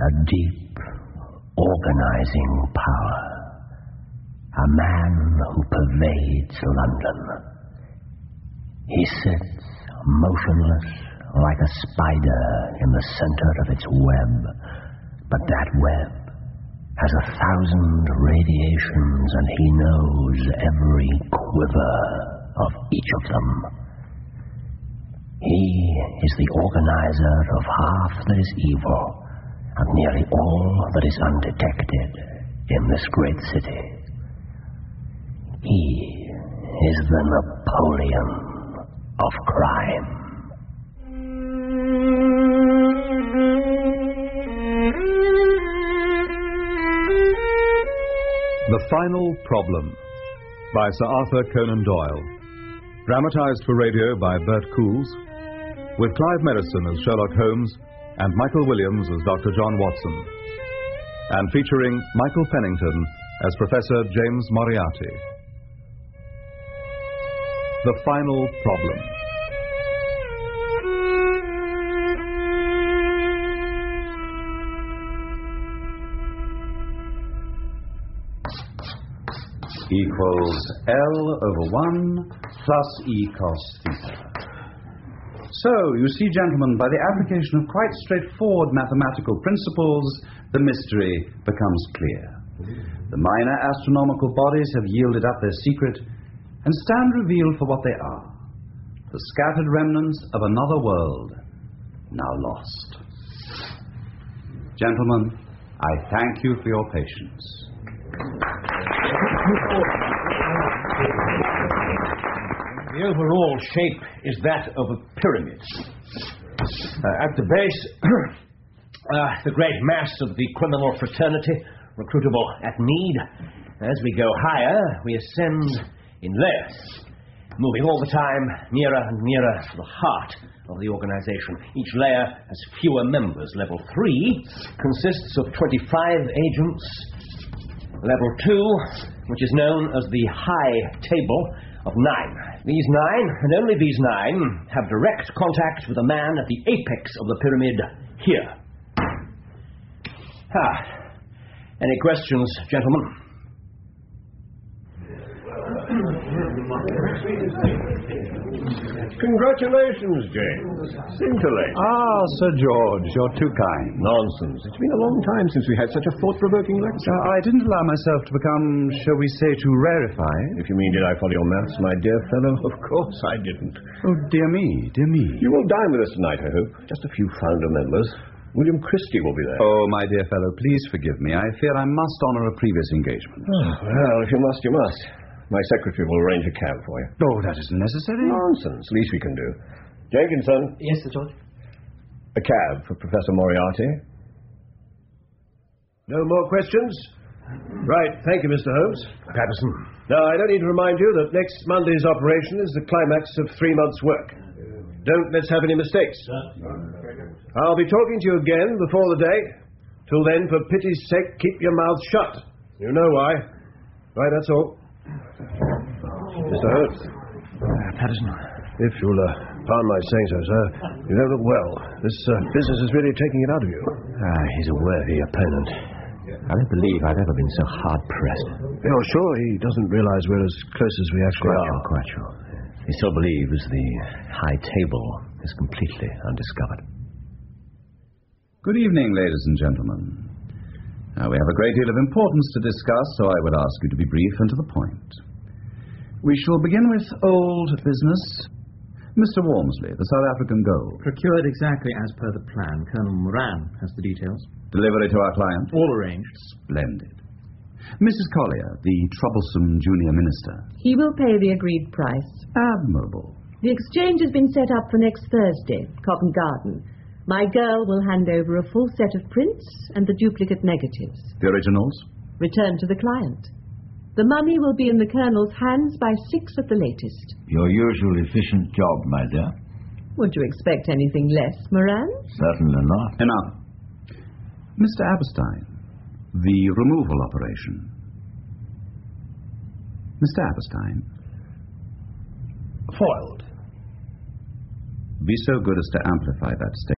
a deep, organizing power. A man who pervades London. He sits motionless like a spider in the center of its web, but that web has 1,000 radiations, and he knows every quiver of each of them. He is the organizer of half that is evil and nearly all that is undetected in this great city. He is the Napoleon of crime. The Final Problem by Sir Arthur Conan Doyle. Dramatized for radio by Bert Coules, with Clive Merrison as Sherlock Holmes and Michael Williams as Dr. John Watson, and featuring Michael Pennington as Professor James Moriarty. The Final Problem. Equals L over 1 plus E cos theta. So, you see, gentlemen, by the application of quite straightforward mathematical principles, the mystery becomes clear. The minor astronomical bodies have yielded up their secret and stand revealed for what they are. The scattered remnants of another world, now lost. Gentlemen, I thank you for your patience. The overall shape is that of a pyramid. At the base, the great mass of the criminal fraternity, recruitable at need. As we go higher, we ascend in layers, moving all the time nearer and nearer to the heart of the organization. Each layer has fewer members. Level 3 consists of 25 agents. Level 2, which is known as the high table, of 9. These 9, and only these 9, have direct contact with a man at the apex of the pyramid here. Any questions, gentlemen? Congratulations, James. Scintillate. Ah, Sir George, you're too kind. Nonsense. It's been a long time since we had such a thought-provoking lecture. I didn't allow myself to become, shall we say, too rarefied. If you mean, did I follow your maths, my dear fellow? Of course I didn't. Oh, dear me, dear me. You will dine with us tonight, I hope. Just a few founder members. William Christie will be there. Oh, my dear fellow, please forgive me. I fear I must honor a previous engagement. Oh, well, if you must, you must. My secretary will arrange a cab for you. Oh, that isn't necessary. Nonsense. Least we can do. Jenkinson. Yes, Sir George? A cab for Professor Moriarty. No more questions? Right. Thank you, Mr. Holmes. Patterson. Now, I don't need to remind you that next Monday's operation is the climax of 3 months' work. Don't let's have any mistakes. I'll be talking to you again before the day. Till then, for pity's sake, keep your mouth shut. You know why. Right, that's all. Mr. Holmes. Patterson. If you'll pardon my saying so, sir, you don't look well. This business is really taking it out of you. He's a worthy opponent. I don't believe I've ever been so hard-pressed. You're sure he doesn't realize we're as close as we actually are? Quite sure. He still believes the high table is completely undiscovered. Good evening, ladies and gentlemen. Now, we have a great deal of importance to discuss, so I would ask you to be brief and to the point. We shall begin with old business. Mr. Walmsley, the South African gold. Procured exactly as per the plan. Colonel Moran has the details. Delivery to our client? All arranged. Splendid. Mrs. Collier, the troublesome junior minister. He will pay the agreed price. Admirable. The exchange has been set up for next Thursday, Covent Garden. My girl will hand over a full set of prints and the duplicate negatives. The originals? Return to the client. The money will be in the Colonel's hands by 6 at the latest. Your usual efficient job, my dear. Would you expect anything less, Moran? Certainly not. Enough. Mr. Aberstein, the removal operation. Mr. Aberstein. Foiled. Be so good as to amplify that statement.